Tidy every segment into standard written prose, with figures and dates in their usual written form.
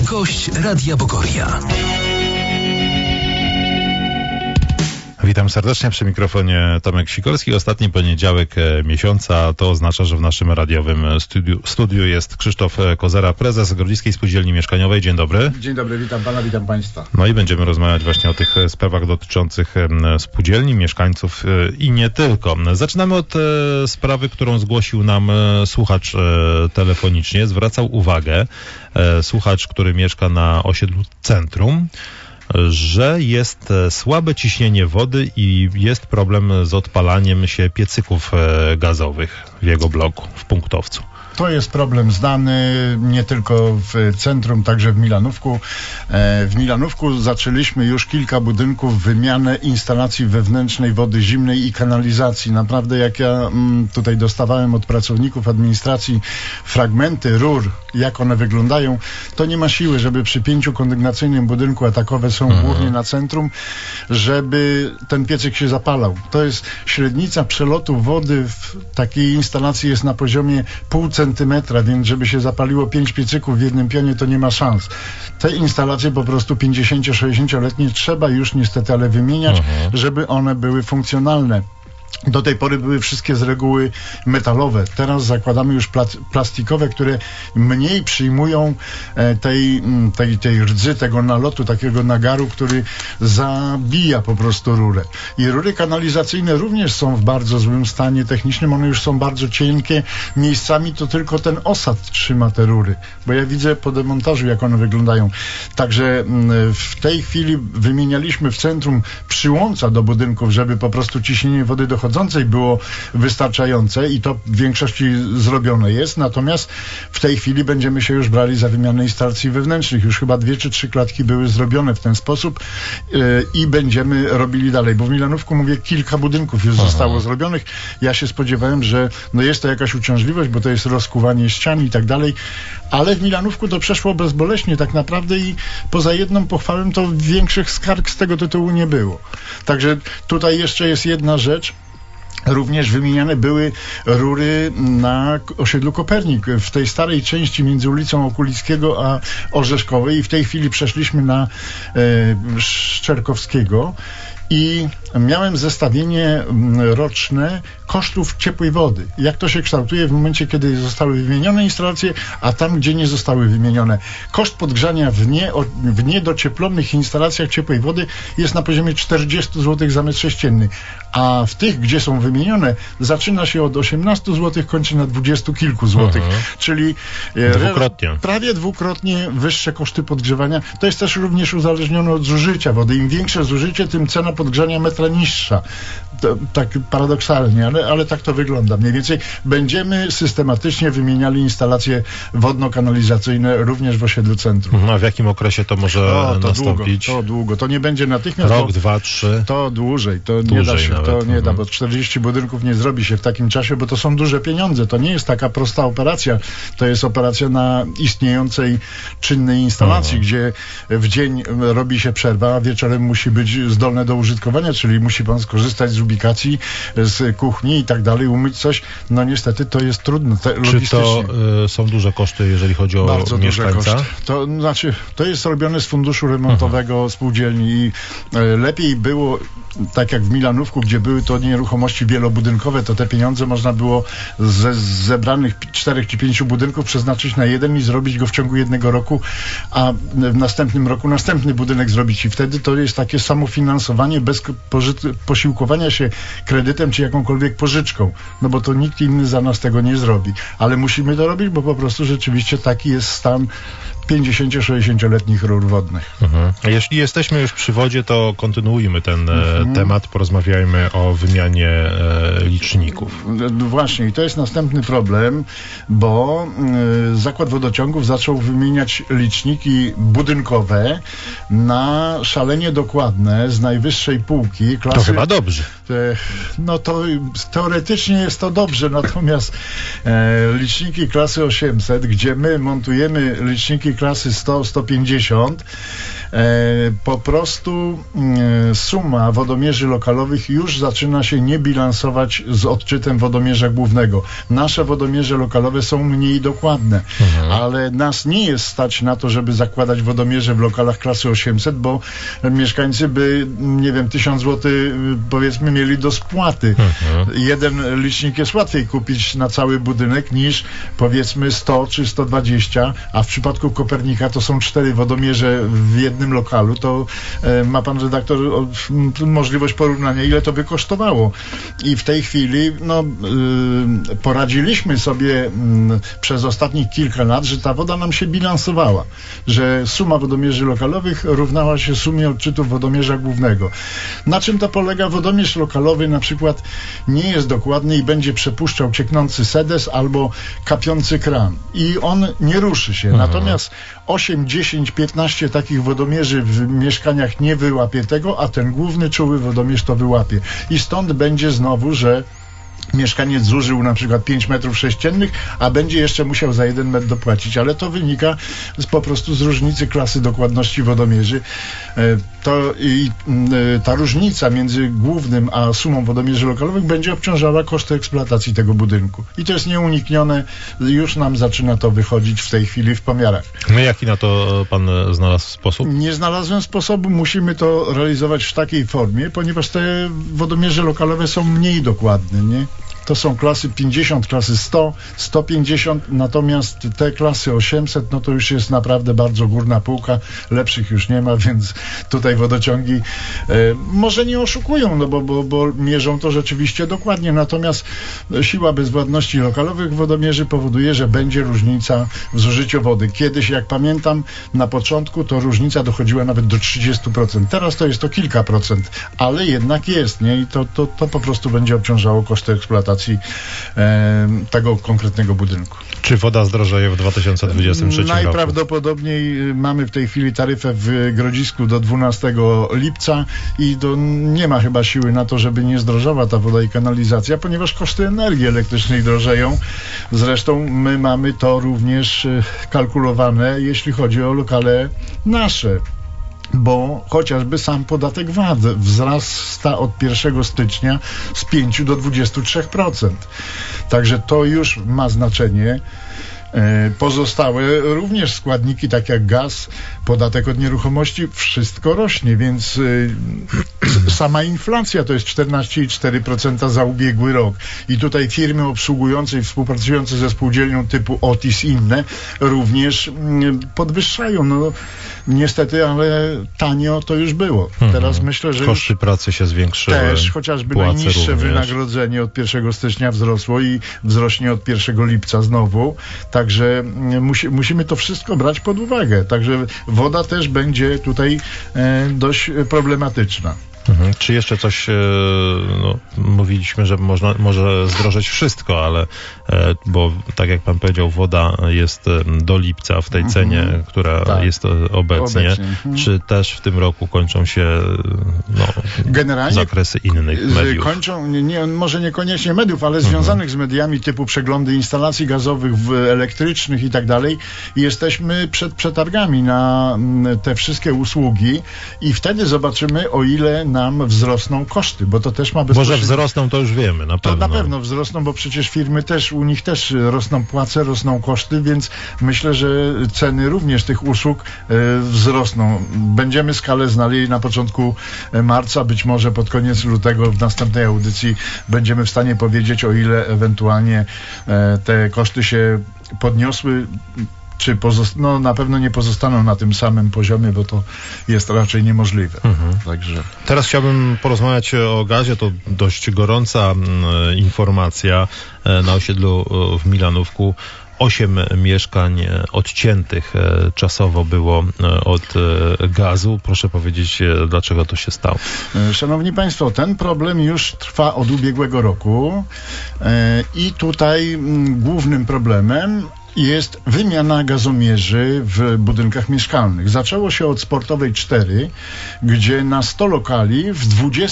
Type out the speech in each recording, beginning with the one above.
Gość Radia Bogoria. Witam serdecznie, przy mikrofonie Tomek Sikorski. Ostatni poniedziałek miesiąca, to oznacza, że w naszym radiowym studiu jest Krzysztof Kozera, prezes Grodziskiej Spółdzielni Mieszkaniowej. Dzień dobry. Dzień dobry, witam pana, witam państwa. No i będziemy rozmawiać właśnie o tych sprawach dotyczących spółdzielni, mieszkańców i nie tylko. Zaczynamy od sprawy, którą zgłosił nam słuchacz telefonicznie. Zwracał uwagę słuchacz, który mieszka na osiedlu Centrum, że jest słabe ciśnienie wody i jest problem z odpalaniem się piecyków gazowych w jego bloku, w punktowcu. To jest problem znany nie tylko w centrum, także w Milanówku. W Milanówku zaczęliśmy już kilka budynków wymianę instalacji wewnętrznej wody zimnej i kanalizacji. Naprawdę jak ja tutaj dostawałem od pracowników administracji fragmenty rur, jak one wyglądają, to nie ma siły, żeby przy 5-kondygnacyjnym budynku, a takowe są głównie na centrum, żeby ten piecyk się zapalał. To jest średnica przelotu wody w takiej instalacji jest na poziomie 0,5 centymetra, więc żeby się zapaliło 5 piecyków w jednym pionie, to nie ma szans. Te instalacje po prostu 50-60-letnie trzeba już niestety, ale wymieniać, żeby one były funkcjonalne. Do tej pory były wszystkie z reguły metalowe. Teraz zakładamy już plastikowe, które mniej przyjmują tej rdzy, tego nalotu, takiego nagaru, który zabija po prostu rurę. I rury kanalizacyjne również są w bardzo złym stanie technicznym. One już są bardzo cienkie. Miejscami to tylko ten osad trzyma te rury. Bo ja widzę po demontażu, jak one wyglądają. Także w tej chwili wymienialiśmy w centrum przyłącza do budynków, żeby po prostu ciśnienie wody dochodzącej było wystarczające i to w większości zrobione jest, natomiast w tej chwili będziemy się już brali za wymianę instalacji wewnętrznych. Już chyba 2 czy 3 klatki były zrobione w ten sposób i będziemy robili dalej, bo w Milanówku, mówię, kilka budynków już zostało zrobionych. Ja się spodziewałem, że jest to jakaś uciążliwość, bo to jest rozkuwanie ścian i tak dalej, ale w Milanówku to przeszło bezboleśnie tak naprawdę i poza jedną pochwałą to większych skarg z tego tytułu nie było. Także tutaj jeszcze jest jedna rzecz. Również wymieniane były rury na osiedlu Kopernik, w tej starej części między ulicą Okulickiego a Orzeszkowej i w tej chwili przeszliśmy na Szczerkowskiego. I miałem zestawienie roczne kosztów ciepłej wody. Jak to się kształtuje w momencie, kiedy zostały wymienione instalacje, a tam, gdzie nie zostały wymienione. Koszt podgrzania w niedocieplonych instalacjach ciepłej wody jest na poziomie 40 zł za metr sześcienny. A w tych, gdzie są wymienione, zaczyna się od 18 zł, kończy na 20 kilku złotych. Czyli prawie dwukrotnie wyższe koszty podgrzewania. To jest też również uzależnione od zużycia wody. Im większe zużycie, tym cena podgrzania metra niższa. Tak paradoksalnie, ale tak to wygląda. Mniej więcej będziemy systematycznie wymieniali instalacje wodno-kanalizacyjne również w osiedlu centrum. A w jakim okresie to może nastąpić? To długo. To nie będzie natychmiast. Rok, 2, 3? To dłużej. To nie da się. To nie da, bo 40 budynków nie zrobi się w takim czasie, bo to są duże pieniądze. To nie jest taka prosta operacja. To jest operacja na istniejącej, czynnej instalacji, gdzie w dzień robi się przerwa, a wieczorem musi być zdolne do użytkowania, czyli musi pan skorzystać z ubikacji, z kuchni i tak dalej, umyć coś. No niestety to jest trudne. Czy to są duże koszty, jeżeli chodzi o bardzo mieszkańca? Duże koszty. To znaczy, to jest robione z funduszu remontowego spółdzielni i lepiej było, tak jak w Milanówku, gdzie były to nieruchomości wielobudynkowe, to te pieniądze można było ze zebranych 4 czy 5 budynków przeznaczyć na jeden i zrobić go w ciągu 1 roku, a w następnym roku następny budynek zrobić i wtedy to jest takie samofinansowanie bez posiłkowania się kredytem czy jakąkolwiek pożyczką, no bo to nikt inny za nas tego nie zrobi, ale musimy to robić, bo po prostu rzeczywiście taki jest stan 50-60-letnich rur wodnych. Jeśli jesteśmy już przy wodzie, to kontynuujmy ten temat, porozmawiajmy o wymianie liczników. Właśnie i to jest następny problem, bo Zakład Wodociągów zaczął wymieniać liczniki budynkowe na szalenie dokładne, z najwyższej półki. Klasy, to chyba dobrze. No to teoretycznie jest to dobrze, natomiast liczniki klasy 800, gdzie my montujemy liczniki klasy 100-150, Po prostu suma wodomierzy lokalowych już zaczyna się nie bilansować z odczytem wodomierza głównego. Nasze wodomierze lokalowe są mniej dokładne, ale nas nie jest stać na to, żeby zakładać wodomierze w lokalach klasy 800, bo mieszkańcy by, nie wiem, 1000 zł powiedzmy mieli do spłaty. Jeden licznik jest łatwiej kupić na cały budynek niż powiedzmy 100 czy 120, a w przypadku Kopernika to są 4 wodomierze w jednym lokalu. To ma pan redaktor możliwość porównania, ile to by kosztowało. I w tej chwili poradziliśmy sobie przez ostatnich kilka lat, że ta woda nam się bilansowała, że suma wodomierzy lokalowych równała się sumie odczytów wodomierza głównego. Na czym to polega? Wodomierz lokalowy na przykład nie jest dokładny i będzie przepuszczał cieknący sedes albo kapiący kran i on nie ruszy się. Natomiast 8, 10, 15 takich wodomierzy w mieszkaniach nie wyłapie tego, a ten główny czuły wodomierz to wyłapie. I stąd będzie znowu, że mieszkaniec zużył na przykład 5 metrów sześciennych, a będzie jeszcze musiał za 1 metr dopłacić, ale to wynika po prostu z różnicy klasy dokładności wodomierzy. Ta różnica między głównym a sumą wodomierzy lokalowych będzie obciążała koszty eksploatacji tego budynku. I to jest nieuniknione, już nam zaczyna to wychodzić w tej chwili w pomiarach. Jaki na to pan znalazł sposób? Nie znalazłem sposobu, musimy to realizować w takiej formie, ponieważ te wodomierze lokalowe są mniej dokładne, nie? To są klasy 50, klasy 100, 150, natomiast te klasy 800, no to już jest naprawdę bardzo górna półka, lepszych już nie ma, więc tutaj wodociągi może nie oszukują, no bo mierzą to rzeczywiście dokładnie, natomiast siła bezwładności lokalowych wodomierzy powoduje, że będzie różnica w zużyciu wody. Kiedyś, jak pamiętam, na początku to różnica dochodziła nawet do 30%. Teraz to jest to kilka procent, ale jednak jest, nie? I to po prostu będzie obciążało koszty eksploatacji tego konkretnego budynku. Czy woda zdrożeje w 2023 roku? Najprawdopodobniej mamy w tej chwili taryfę w Grodzisku do 12 lipca i nie ma chyba siły na to, żeby nie zdrożała ta woda i kanalizacja, ponieważ koszty energii elektrycznej drożeją. Zresztą my mamy to również kalkulowane, jeśli chodzi o lokale nasze. Bo chociażby sam podatek VAT wzrasta od 1 stycznia z 5 do 23%. Także to już ma znaczenie. Pozostałe również składniki, tak jak gaz, podatek od nieruchomości, wszystko rośnie, więc sama inflacja to jest 14,4% za ubiegły rok. I tutaj firmy obsługujące i współpracujące ze spółdzielnią typu Otis i inne również podwyższają. No niestety, ale tanio to już było. Teraz myślę, że koszty pracy się zwiększyły. Też chociażby najniższe wynagrodzenie od 1 stycznia wzrosło i wzrośnie od 1 lipca znowu. Także musimy to wszystko brać pod uwagę. Także woda też będzie tutaj dość problematyczna. Czy jeszcze coś, mówiliśmy, że może zdrożeć wszystko, ale bo tak jak pan powiedział, woda jest do lipca w tej cenie, która jest obecnie. Czy też w tym roku kończą się generalnie zakresy innych mediów? Kończą, może niekoniecznie mediów, ale związanych z mediami typu przeglądy instalacji gazowych, elektrycznych i tak dalej. Jesteśmy przed przetargami na te wszystkie usługi i wtedy zobaczymy, o ile nam wzrosną koszty, bo to też ma bezpośrednio... Może wzrosną, to już wiemy, na pewno. To na pewno wzrosną, bo przecież firmy też, u nich też rosną płace, rosną koszty, więc myślę, że ceny również tych usług wzrosną. Będziemy skalę znali na początku marca, być może pod koniec lutego w następnej audycji będziemy w stanie powiedzieć, o ile ewentualnie te koszty się podniosły, czy na pewno nie pozostaną na tym samym poziomie, bo to jest raczej niemożliwe. Także. Teraz chciałbym porozmawiać o gazie. To dość gorąca informacja. Na osiedlu w Milanówku 8 mieszkań odciętych czasowo było od gazu. Proszę powiedzieć, dlaczego to się stało? Szanowni Państwo, ten problem już trwa od ubiegłego roku i tutaj głównym problemem jest wymiana gazomierzy w budynkach mieszkalnych. Zaczęło się od Sportowej 4, gdzie na 100 lokali w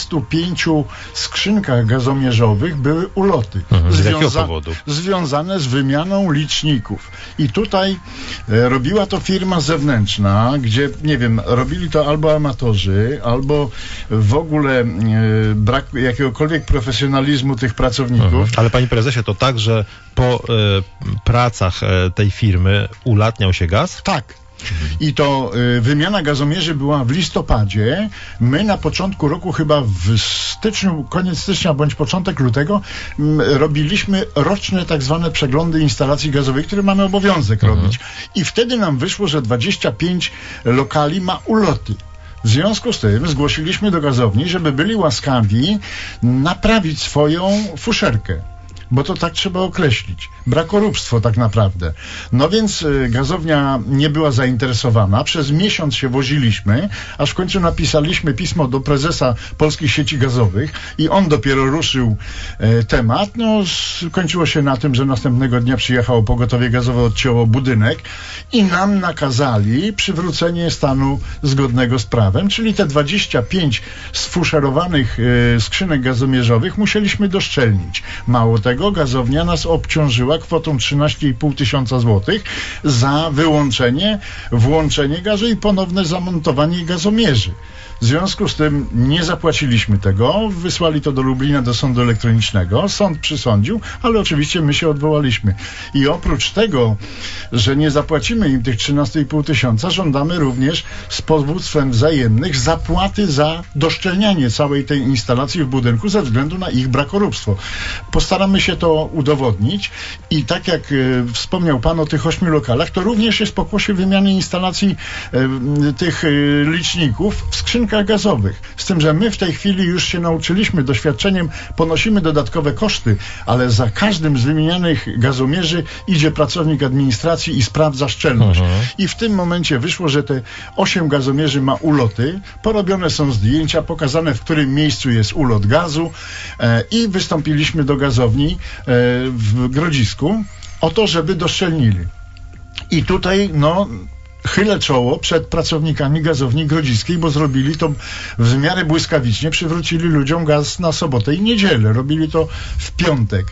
25 skrzynkach gazomierzowych były uloty. Z jakiego powodu? Związane z wymianą liczników. I tutaj robiła to firma zewnętrzna, gdzie, nie wiem, robili to albo amatorzy, albo w ogóle brak jakiegokolwiek profesjonalizmu tych pracowników. Ale panie prezesie, to tak, że po pracach tej firmy ulatniał się gaz? Tak. I to wymiana gazomierzy była w listopadzie. My na początku roku, chyba w styczniu, koniec stycznia bądź początek lutego, robiliśmy roczne tak zwane przeglądy instalacji gazowych, które mamy obowiązek robić. I wtedy nam wyszło, że 25 lokali ma uloty. W związku z tym zgłosiliśmy do gazowni, żeby byli łaskawi naprawić swoją fuszerkę. Bo to tak trzeba określić. Brakoróbstwo tak naprawdę. No więc gazownia nie była zainteresowana. Przez miesiąc się woziliśmy, aż w końcu napisaliśmy pismo do prezesa Polskich Sieci Gazowych i on dopiero ruszył temat. No, skończyło się na tym, że następnego dnia przyjechało pogotowie gazowe, odcięło budynek i nam nakazali przywrócenie stanu zgodnego z prawem, czyli te 25 sfuszerowanych skrzynek gazomierzowych musieliśmy doszczelnić. Mało tego, gazownia nas obciążyła kwotą 13,5 tysiąca złotych za wyłączenie, włączenie gazu i ponowne zamontowanie gazomierzy. W związku z tym nie zapłaciliśmy tego, wysłali to do Lublina, do sądu elektronicznego, sąd przysądził, ale oczywiście my się odwołaliśmy. I oprócz tego, że nie zapłacimy im tych 13,5 tysiąca, żądamy również z powództwem wzajemnych zapłaty za doszczelnianie całej tej instalacji w budynku ze względu na ich brakoróbstwo. Postaramy się to udowodnić i tak jak wspomniał Pan o tych 8 lokalach, to również jest pokłosie wymiany instalacji tych liczników w skrzynkach gazowych. Z tym, że my w tej chwili już się nauczyliśmy doświadczeniem, ponosimy dodatkowe koszty, ale za każdym z wymienianych gazomierzy idzie pracownik administracji i sprawdza szczelność. I w tym momencie wyszło, że te 8 gazomierzy ma uloty, porobione są zdjęcia, pokazane w którym miejscu jest ulot gazu i wystąpiliśmy do gazowni w Grodzisku o to, żeby doszczelnili. I tutaj, chylę czoło przed pracownikami gazowni grodziskiej, bo zrobili to w miarę błyskawicznie, przywrócili ludziom gaz na sobotę i niedzielę. Robili to w piątek.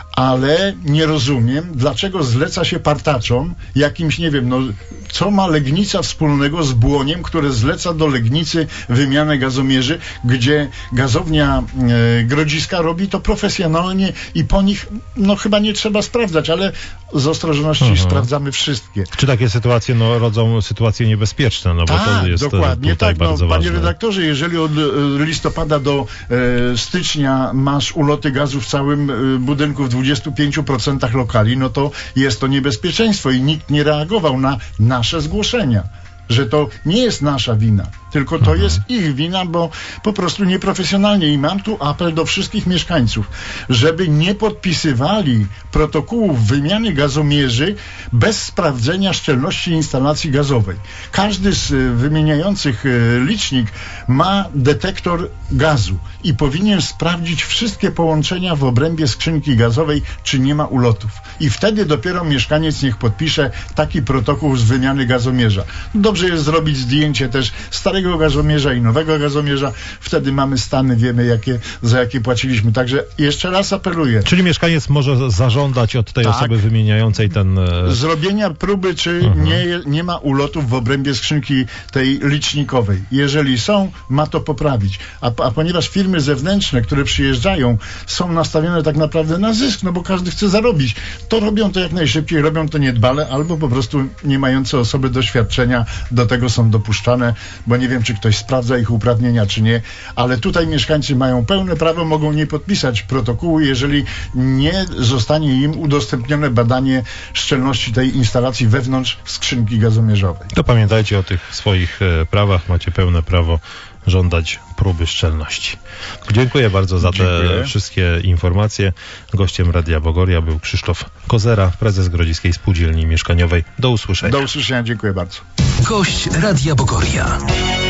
Ale nie rozumiem, dlaczego zleca się partaczom jakimś, nie wiem, co ma Legnica wspólnego z Błoniem, które zleca do Legnicy wymianę gazomierzy, gdzie gazownia Grodziska robi to profesjonalnie i po nich, chyba nie trzeba sprawdzać, ale z ostrożności sprawdzamy wszystkie. Czy takie sytuacje rodzą sytuacje niebezpieczne? Bo tak, to jest dokładnie tak. Bardzo panie ważne. redaktorze, jeżeli od listopada do stycznia masz uloty gazu w całym budynku w 25% lokali, to jest to niebezpieczeństwo i nikt nie reagował na nasze zgłoszenia, że to nie jest nasza wina, tylko to jest ich wina, bo po prostu nieprofesjonalnie. I mam tu apel do wszystkich mieszkańców, żeby nie podpisywali protokołów wymiany gazomierzy bez sprawdzenia szczelności instalacji gazowej. Każdy z wymieniających licznik ma detektor gazu i powinien sprawdzić wszystkie połączenia w obrębie skrzynki gazowej, czy nie ma ulotów. I wtedy dopiero mieszkaniec niech podpisze taki protokół z wymiany gazomierza. Dobrze jest zrobić zdjęcie też starego gazomierza i nowego gazomierza. Wtedy mamy stany, wiemy za jakie płaciliśmy. Także jeszcze raz apeluję. Czyli mieszkaniec może zażądać od tej osoby wymieniającej ten... Zrobienia próby, czy nie ma ulotów w obrębie skrzynki tej licznikowej. Jeżeli są, ma to poprawić. A ponieważ firmy zewnętrzne, które przyjeżdżają, są nastawione tak naprawdę na zysk, bo każdy chce zarobić, to robią to jak najszybciej, robią to niedbale, albo po prostu nie mające osoby doświadczenia do tego są dopuszczane, bo nie wiem, czy ktoś sprawdza ich uprawnienia, czy nie, ale tutaj mieszkańcy mają pełne prawo, mogą nie podpisać protokołu, jeżeli nie zostanie im udostępnione badanie szczelności tej instalacji wewnątrz skrzynki gazomierzowej. To pamiętajcie o tych swoich prawach, macie pełne prawo żądać próby szczelności. Dziękuję bardzo za te wszystkie informacje. Gościem Radia Bogoria był Krzysztof Kozera, prezes Grodziskiej Spółdzielni Mieszkaniowej. Do usłyszenia. Do usłyszenia, dziękuję bardzo. Gość Radia Bogoria.